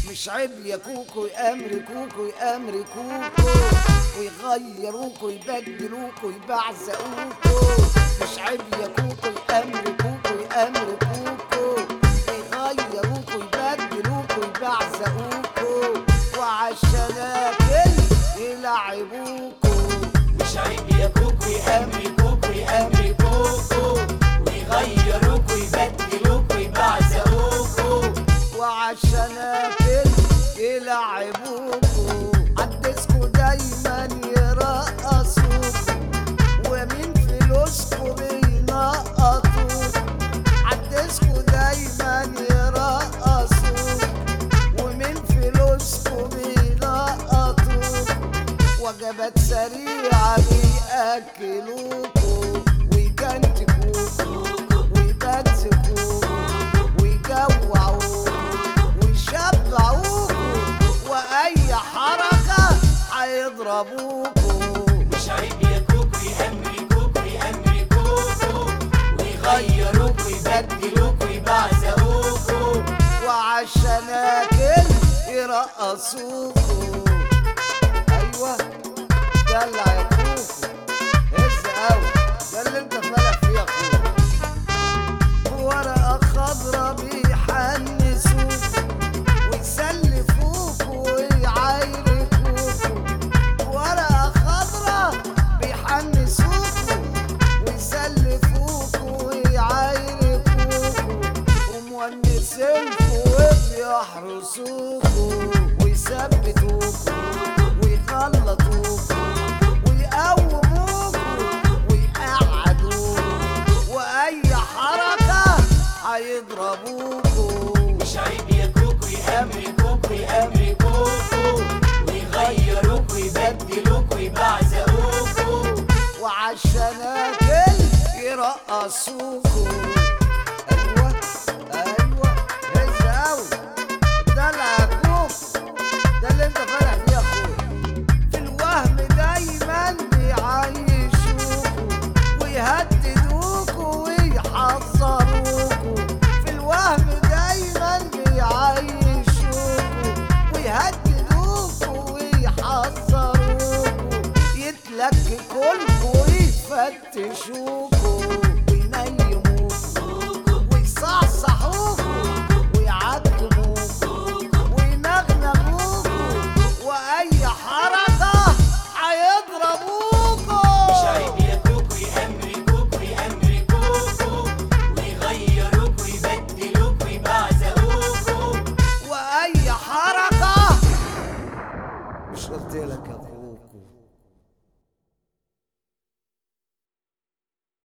مش عيب يا كوكو يأمركوكو يأمركوكو ويغيروكو يبدلوكو يبعزقوكو. مش عيب يا كوكو يأمركوكو يأمركوكو ويغيروكو يبدلوكو يبعزقوكو وعالشناكل يلعبوكو. مش عيب يا كوكو يأمركوكو يأمركوكو ويغيروكو يبدلوكو يبعزقوكو وعالشناكل يلعبوكو. عالديسكو دايما يرقصوكو ومن فلوسكو بينقطوكو. عالديسكو دايما يرقصوكو ومن فلوسكو بينقطوكو. وجبات سريعة بيأكلوكو ويجنتكوكو ويبنسكوكو ويجوعوكو ويشبعوكو وأي حركة هيضربوكو. مش عيب يا كوكو يأمركوكو يأمركوكو ويغيروكو يبدلوكو يبعزقوكو وعالشناكل يرقصوكو. أيوة دلع يا كوكو هز أوي، ده اللي أنت فالح فيه يا أخويا. ورقة خضرا بيحنسوكو ويسلفوكو ويعايركوكو. ورقة خضرا بيحنسوكو ويسلفوكو ويعايركوكو ومونسينكو وبيحرسوكو ويثبتوكو ويخلطوكو ويقوموكو ويقعدوكو وأي حركة هيضربوكو. مش عيب يا كوكو يأمركوكو يأمركوكو ويغيروكو يبدلوكو يبعزقوكو وعالشناكل يرقصوكو. أيوة أيوة هز أوي، دلع يا كوكو، ده اللي أنت فالح فيه يا أخويا. في الوهم دايما بيعيشوكو ويهددوكو ويحذروكو. في الوهم دايما بيعيشوكو ويهددوكو ويحذروكو. يتلككولكو ويفتشوكو.